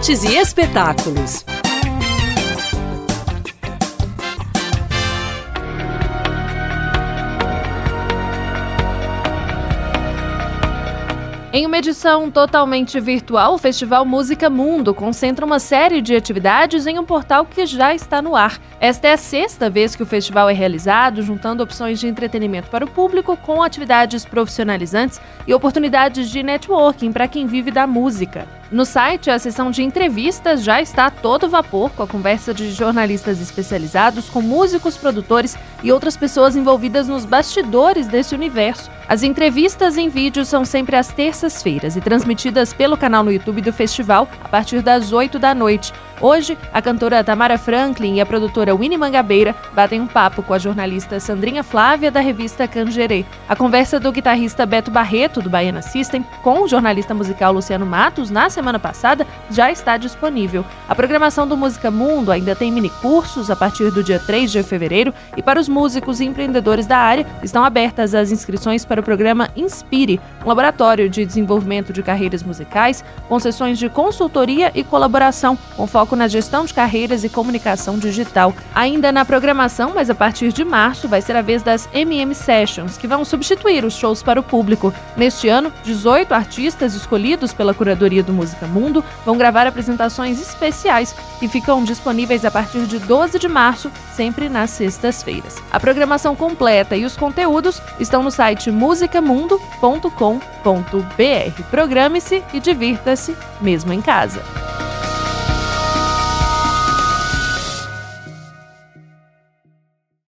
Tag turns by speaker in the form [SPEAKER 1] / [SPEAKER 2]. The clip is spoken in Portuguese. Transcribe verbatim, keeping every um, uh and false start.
[SPEAKER 1] artes e espetáculos.
[SPEAKER 2] Em uma edição totalmente virtual, o Festival Música Mundo concentra uma série de atividades em um portal que já está no ar. Esta é a sexta vez que o festival é realizado, juntando opções de entretenimento para o público com atividades profissionalizantes e oportunidades de networking para quem vive da música. No site, a seção de entrevistas já está a todo vapor, com a conversa de jornalistas especializados com músicos, produtores e outras pessoas envolvidas nos bastidores desse universo. As entrevistas em vídeo são sempre às terças-feiras e transmitidas pelo canal no YouTube do festival a partir das oito da noite. Hoje, a cantora Tamara Franklin e a produtora Winnie Mangabeira batem um papo com a jornalista Sandrinha Flávia, da revista Cangerê. A conversa do guitarrista Beto Barreto, do Baiana System, com o jornalista musical Luciano Matos, na semana passada, já está disponível. A programação do Música Mundo ainda tem minicursos a partir do dia três de fevereiro e para os músicos e empreendedores da área estão abertas as inscrições para o programa Inspire, um laboratório de desenvolvimento de carreiras musicais, com sessões de consultoria e colaboração, com foco na gestão de carreiras e comunicação digital. Ainda na programação, mas a partir de março, vai ser a vez das M M Sessions, que vão substituir os shows para o público. Neste ano, dezoito artistas escolhidos pela curadoria do Música Mundo vão gravar apresentações especiais que ficam disponíveis a partir de doze de março, sempre nas sextas-feiras. A programação completa e os conteúdos estão no site musica mundo ponto com ponto b r. Programe-se e divirta-se mesmo em casa.